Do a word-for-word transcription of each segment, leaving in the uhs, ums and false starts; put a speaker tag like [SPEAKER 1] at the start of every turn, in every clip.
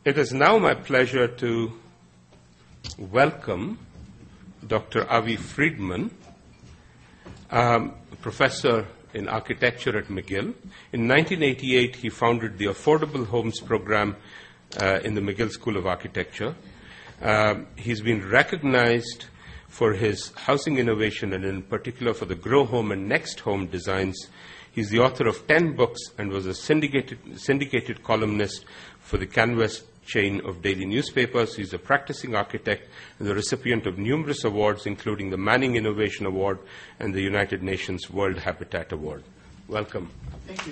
[SPEAKER 1] It is now my pleasure to welcome Doctor Avi Friedman, um, professor in architecture at McGill. In nineteen eighty-eight, he founded the Affordable Homes Program uh, in the McGill School of Architecture. Um, he's been recognized for his housing innovation and in particular for the Grow Home and Next Home designs. He's the author of ten books and was a syndicated, syndicated columnist for the Canvas chain of daily newspapers. He's a practicing architect and the recipient of numerous awards, including the Manning Innovation Award and the United Nations World Habitat Award. Welcome.
[SPEAKER 2] Thank you.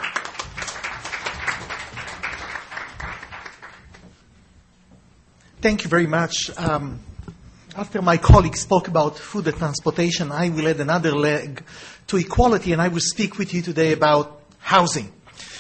[SPEAKER 2] Thank you very much. Um, after my colleague spoke about food and transportation, I will add another leg to equality, and I will speak with you today about housing.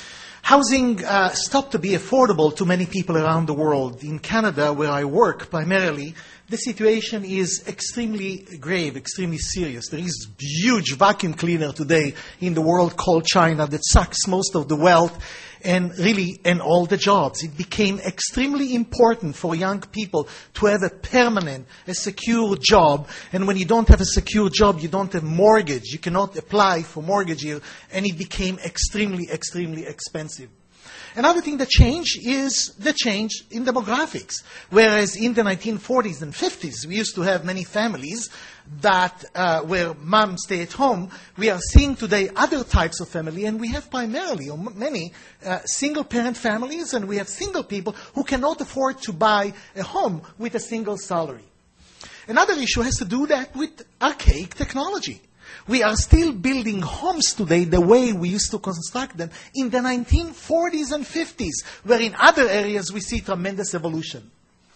[SPEAKER 2] Housing uh, stopped to be affordable to many people around the world. In Canada, where I work primarily, the situation is extremely grave, extremely serious. There is a huge vacuum cleaner today in the world called China that sucks most of the wealth and really, and all the jobs. It became extremely important for young people to have a permanent, a secure job. And when you don't have a secure job, you don't have mortgage. You cannot apply for mortgage here. And it became extremely, extremely expensive. Another thing that changed is the change in demographics. Whereas in the nineteen forties and fifties, we used to have many families that uh, where mom stay at home. We are seeing today other types of family, and we have primarily or many uh, single-parent families, and we have single people who cannot afford to buy a home with a single salary. Another issue has to do that with archaic technology. We are still building homes today the way we used to construct them in the nineteen forties and fifties, where in other areas we see tremendous evolution.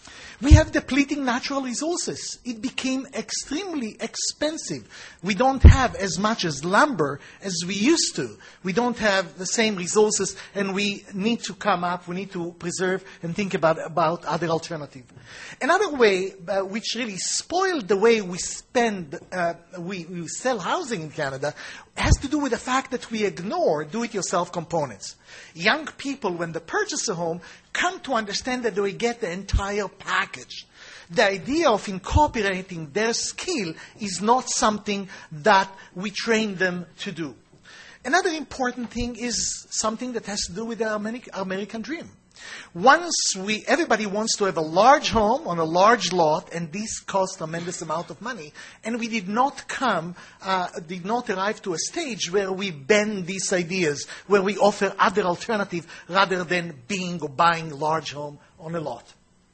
[SPEAKER 2] We have depleting natural resources. It became extremely expensive. We don't have as much as lumber as we used to. We don't have the same resources, and we need to come up, we need to preserve and think about, about other alternatives. Another way uh, which really spoiled the way we spend, uh, we, we sell housing in Canada, has to do with the fact that we ignore do-it-yourself components. Young people, when they purchase a home, come to understand that they get the entire package. The idea of incorporating their skill is not something that we train them to do. Another important thing is something that has to do with the American dream. Once we, everybody wants to have a large home on a large lot, and this costs a tremendous amount of money. And we did not come, uh, did not arrive to a stage where we bend these ideas, where we offer other alternatives rather than being or buying a large home on a lot.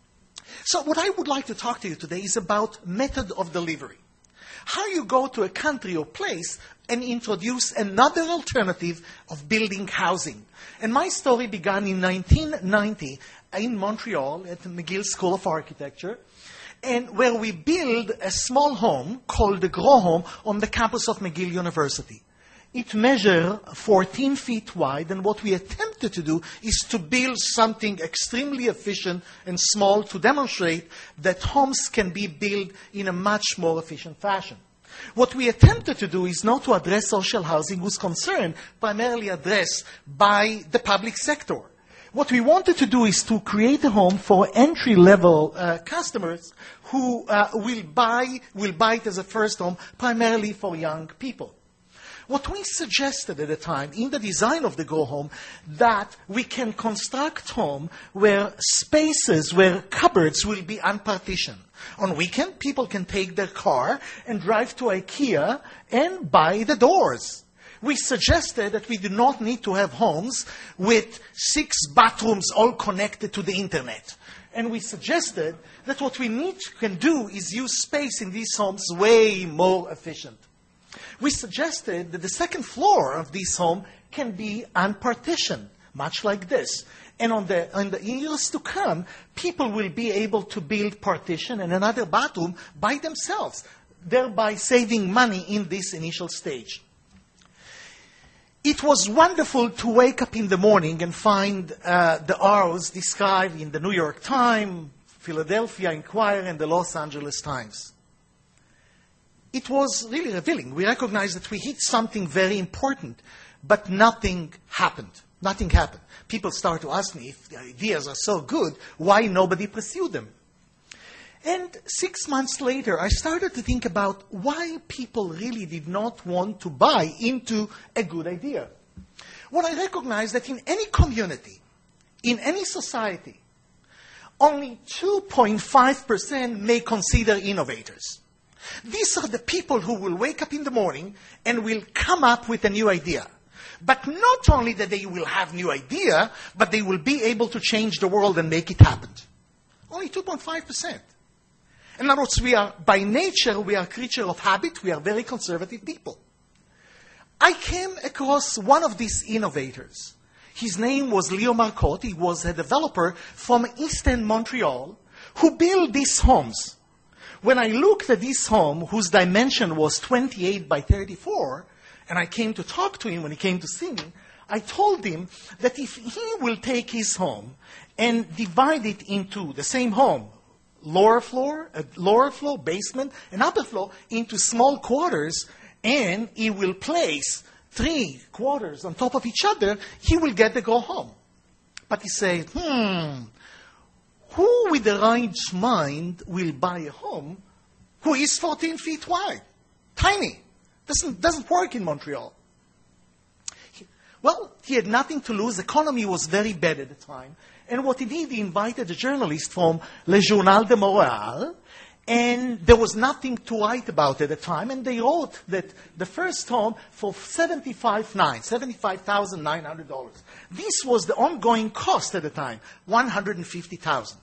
[SPEAKER 2] So what I would like to talk to you today is about method of delivery. How you go to a country or place and introduce another alternative of building housing. And my story began in nineteen ninety in Montreal at the McGill School of Architecture, and where we built a small home called the Grow Home on the campus of McGill University. It measured fourteen feet wide, and what we attempted to do is to build something extremely efficient and small to demonstrate that homes can be built in a much more efficient fashion. What we attempted to do is not to address social housing, whose concern primarily addressed by the public sector. What we wanted to do is to create a home for entry-level uh, customers who uh, will buy will buy it as a first home, primarily for young people. What we suggested at the time in the design of the Grow Home, that we can construct home where spaces, where cupboards will be unpartitioned. On weekend, people can take their car and drive to IKEA and buy the doors. We suggested that we do not need to have homes with six bathrooms all connected to the internet. And we suggested that what we need can do is use space in these homes way more efficient. We suggested that the second floor of this home can be unpartitioned, much like this. And on the, in the years to come, people will be able to build partition and another bathroom by themselves, thereby saving money in this initial stage. It was wonderful to wake up in the morning and find uh, the arrows described in the New York Times, Philadelphia Inquirer, and the Los Angeles Times. It was really revealing. We recognized that we hit something very important, but nothing happened. Nothing happened. People start to ask me, if the ideas are so good, why nobody pursued them? And six months later, I started to think about why people really did not want to buy into a good idea. Well, I recognize that in any community, in any society, only two point five percent may consider innovators. These are the people who will wake up in the morning and will come up with a new idea. But not only that they will have new idea, but they will be able to change the world and make it happen. Only two point five percent. In other words, we are, by nature, we are a creature of habit. We are very conservative people. I came across one of these innovators. His name was Leo Marcotte. He was a developer from Eastern Montreal who built these homes. When I looked at this home, whose dimension was twenty-eight by thirty-four, and I came to talk to him when he came to see me, I told him that if he will take his home and divide it into the same home, lower floor, a lower floor, basement, and upper floor, into small quarters, and he will place three quarters on top of each other, he will get to go home. But he said, hmm, who with the right mind will buy a home who is fourteen feet wide? Tiny. Doesn't, doesn't work in Montreal. He, well, he had nothing to lose. The economy was very bad at the time. And what he did, he invited a journalist from Le Journal de Montréal, and there was nothing to write about at the time, and they wrote that the first home for seventy-five thousand nine hundred dollars. This was the ongoing cost at the time, one hundred fifty thousand dollars.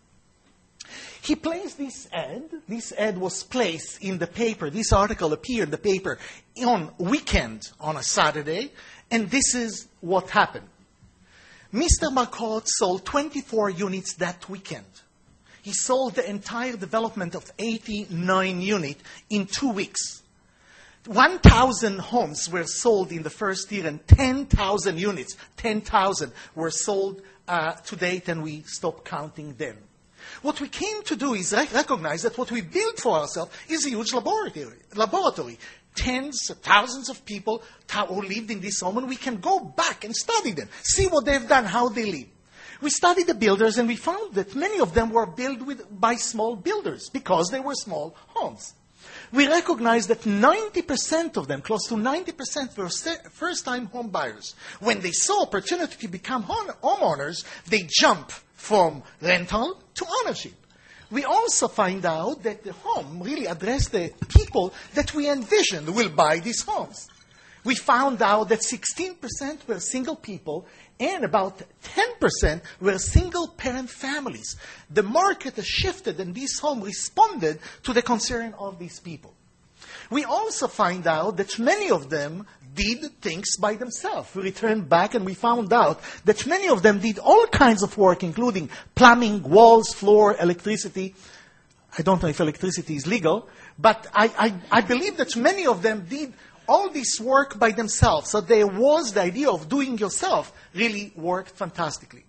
[SPEAKER 2] He placed this ad. This ad was placed in the paper. This article appeared in the paper on weekend, on a Saturday, and this is what happened. Mister Marcotte sold twenty-four units that weekend. He sold the entire development of eighty-nine units in two weeks. one thousand homes were sold in the first year, and ten thousand units, ten thousand, were sold uh, to date, and we stopped counting them. What we came to do is rec- recognize that what we built for ourselves is a huge laboratory. laboratory. Tens of thousands of people who lived in this home, and we can go back and study them, see what they've done, how they live. We studied the builders, and we found that many of them were built with, by small builders because they were small homes. We recognized that ninety percent of them, close to ninety percent, were first-time home buyers. When they saw opportunity to become home- homeowners, they jump from rental to ownership. We also find out that the home really addressed the people that we envisioned will buy these homes. We found out that sixteen percent were single people and about ten percent were single-parent families. The market has shifted, and this home responded to the concern of these people. We also find out that many of them did things by themselves. We returned back and we found out that many of them did all kinds of work, including plumbing, walls, floor, electricity. I don't know if electricity is legal, but I, I, I believe that many of them did all this work by themselves. So there was the idea of doing yourself really worked fantastically.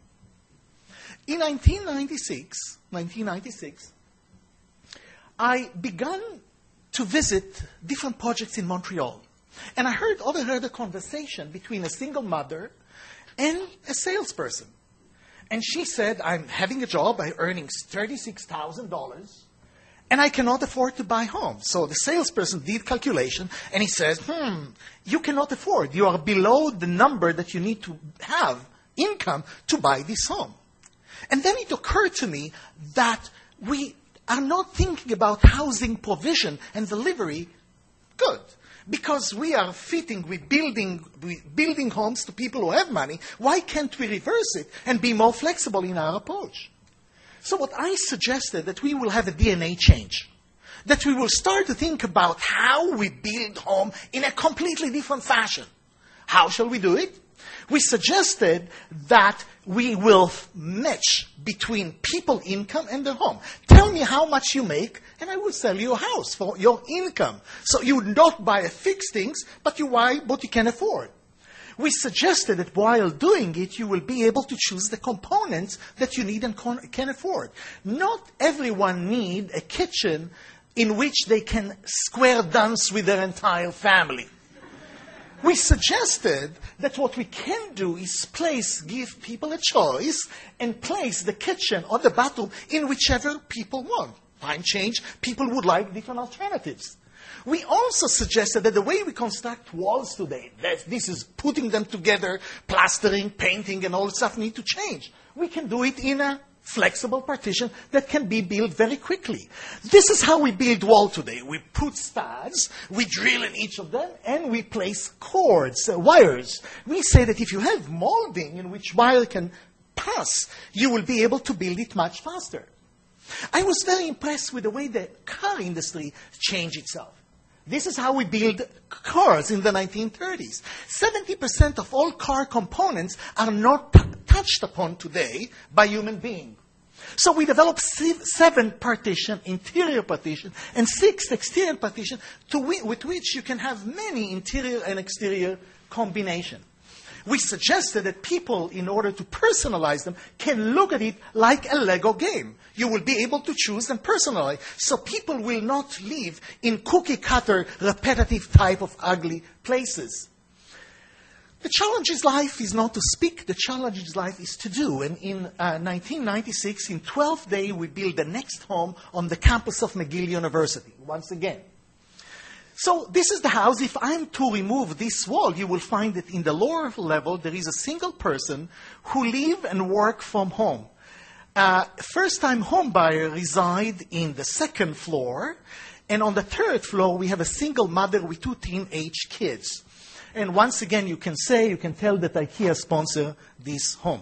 [SPEAKER 2] In nineteen ninety-six, nineteen ninety-six, I began to visit different projects in Montreal. And I heard, overheard a conversation between a single mother and a salesperson. And she said, I'm having a job, I'm earning thirty-six thousand dollars, and I cannot afford to buy home. So the salesperson did calculation, and he says, hmm, you cannot afford. You are below the number that you need to have income to buy this home. And then it occurred to me that we are not thinking about housing provision and delivery good. Because we are fitting with building, with building homes to people who have money, why can't we reverse it and be more flexible in our approach? So what I suggested, that we will have a D N A change. That we will start to think about how we build home in a completely different fashion. How shall we do it? We suggested that we will match between people income and their home. Tell me how much you make, and I will sell you a house for your income. So you don't buy fixed things, but you buy what you can afford. We suggested that while doing it, you will be able to choose the components that you need and can afford. Not everyone needs a kitchen in which they can square dance with their entire family. We suggested that what we can do is place, give people a choice, and place the kitchen or the bathroom in whichever people want. Time change, people would like different alternatives. We also suggested that the way we construct walls today, that this is putting them together, plastering, painting, and all that stuff need to change. We can do it in a flexible partition that can be built very quickly. This is how we build wall today. We put studs, we drill in each of them, and we place cords, uh, wires. We say that if you have molding in which wire can pass, you will be able to build it much faster. I was very impressed with the way the car industry changed itself. This is how we build cars in the nineteen thirties. seventy percent of all car components are not t- touched upon today by human beings. So we developed seven partition, interior partition, and six exterior partition, to wi- with which you can have many interior and exterior combination. We suggested that people, in order to personalize them, can look at it like a Lego game. You will be able to choose and personalize. So people will not live in cookie-cutter, repetitive type of ugly places. The challenge in life is not to speak. The challenge in life is to do. And in uh, nineteen ninety-six, in twelve days, we built the next home on the campus of McGill University, once again. So this is the house. If I'm to remove this wall, you will find that in the lower level, there is a single person who live and work from home. Uh, first-time home buyer reside in the second floor. And on the third floor, we have a single mother with two teenage kids. And once again, you can say, you can tell that IKEA sponsor this home.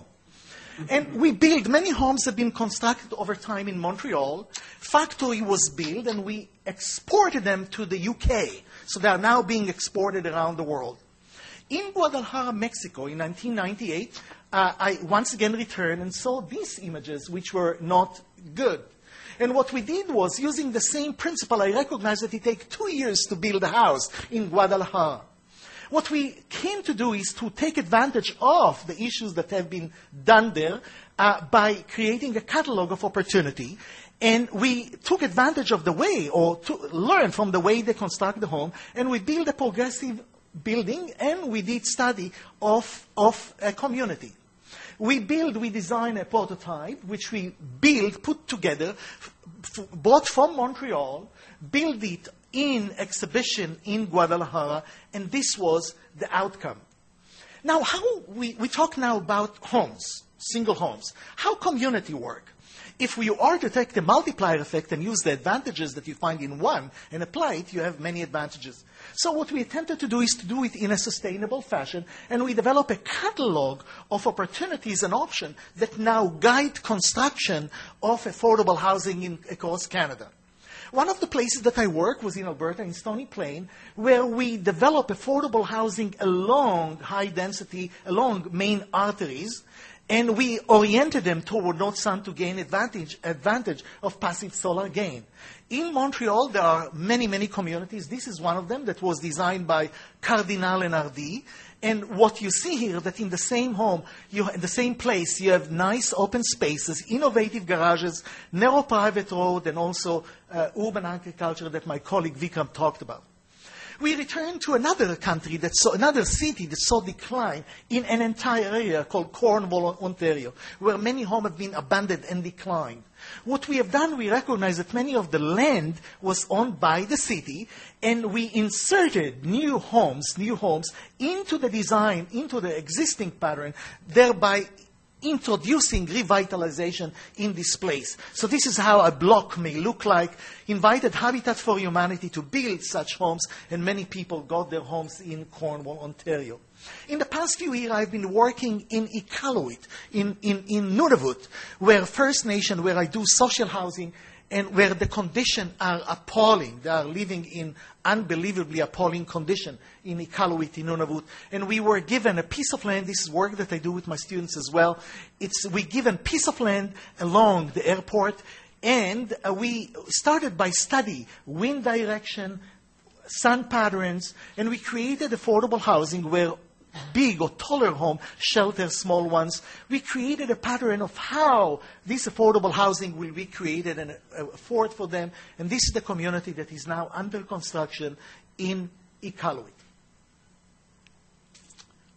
[SPEAKER 2] And we built, many homes have been constructed over time in Montreal. Factory was built, and we exported them to the U K. So they are now being exported around the world. In Guadalajara, Mexico, in nineteen ninety-eight, uh, I once again returned and saw these images, which were not good. And what we did was, using the same principle, I recognized that it takes two years to build a house in Guadalajara. What we came to do is to take advantage of the issues that have been done there uh, by creating a catalog of opportunity. And we took advantage of the way, or to learn from the way they construct the home, and we built a progressive building, and we did study of, of a community. We build, we design a prototype, which we build, put together, f- f- bought from Montreal, build it in exhibition in Guadalajara, and this was the outcome. Now, how we, we talk now about homes, single homes. How community work? If we are to take the multiplier effect and use the advantages that you find in one and apply it, you have many advantages. So what we attempted to do is to do it in a sustainable fashion, and we develop a catalog of opportunities and options that now guide construction of affordable housing in, across Canada. One of the places that I work was in Alberta, in Stony Plain, where we develop affordable housing along high density, along main arteries, and we oriented them toward North Sun to gain advantage, advantage of passive solar gain. In Montreal, there are many, many communities. This is one of them that was designed by Cardinal and Hardy. And what you see here, that in the same home, you, in the same place, you have nice open spaces, innovative garages, narrow private road, and also uh, urban agriculture that my colleague Vikram talked about. We returned to another country, that saw, another city that saw decline in an entire area called Cornwall, Ontario, where many homes have been abandoned and declined. What we have done, we recognize that many of the land was owned by the city, and we inserted new homes, new homes into the design, into the existing pattern, thereby introducing revitalization in this place. So this is how a block may look like. Invited Habitat for Humanity to build such homes, and many people got their homes in Cornwall, Ontario. In the past few years, I've been working in Iqaluit, in, in, in Nunavut, where First Nation, where I do social housing, and where the conditions are appalling. They are living in unbelievably appalling condition in Iqaluit, in Nunavut. And we were given a piece of land. This is work that I do with my students as well. It's, we given a piece of land along the airport, and uh, we started by study wind direction, sun patterns, and we created affordable housing where big or taller home shelter small ones. We created a pattern of how this affordable housing will be created and afford for them. And this is the community that is now under construction in Iqaluit.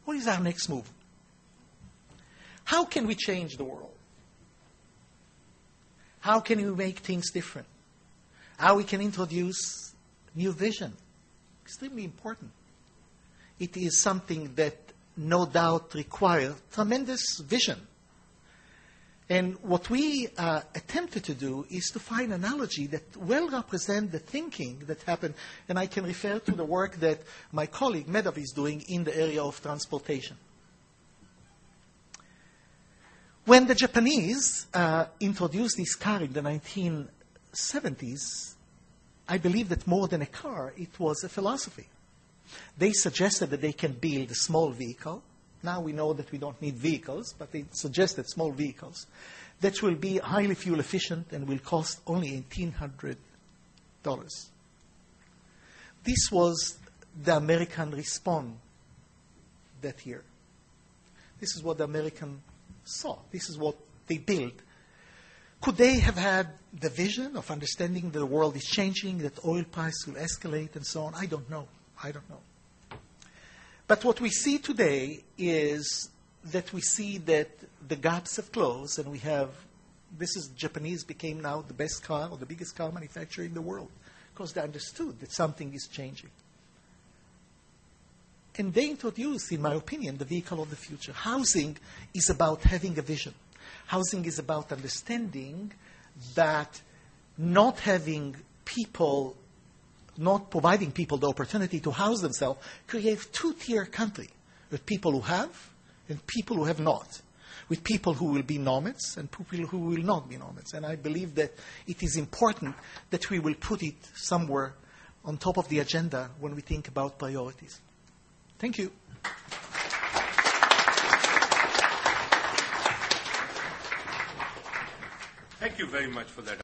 [SPEAKER 2] What is our next move? How can we change the world? How can we make things different? How we can introduce new vision? Extremely important. It is something that no doubt requires tremendous vision. And what we uh, attempted to do is to find an analogy that well represents the thinking that happened. And I can refer to the work that my colleague Medav is doing in the area of transportation. When the Japanese uh, introduced this car in the nineteen seventies, I believe that more than a car, it was a philosophy. They suggested that they can build a small vehicle. Now we know that we don't need vehicles, but they suggested small vehicles that will be highly fuel efficient and will cost only eighteen hundred dollars. This was the American response that year. This is what the American saw. This is what they built. Could they have had the vision of understanding that the world is changing, that oil price will escalate and so on? I don't know. I don't know. But what we see today is that we see that the gaps have closed and we have, this is, Japanese became now the best car or the biggest car manufacturer in the world because they understood that something is changing. And they introduced, in my opinion, the vehicle of the future. Housing is about having a vision. Housing is about understanding that not having people, not providing people the opportunity to house themselves, creates two-tier country with people who have and people who have not, with people who will be nomads and people who will not be nomads. And I believe that it is important that we will put it somewhere on top of the agenda when we think about priorities. Thank you.
[SPEAKER 1] Thank you very much for that.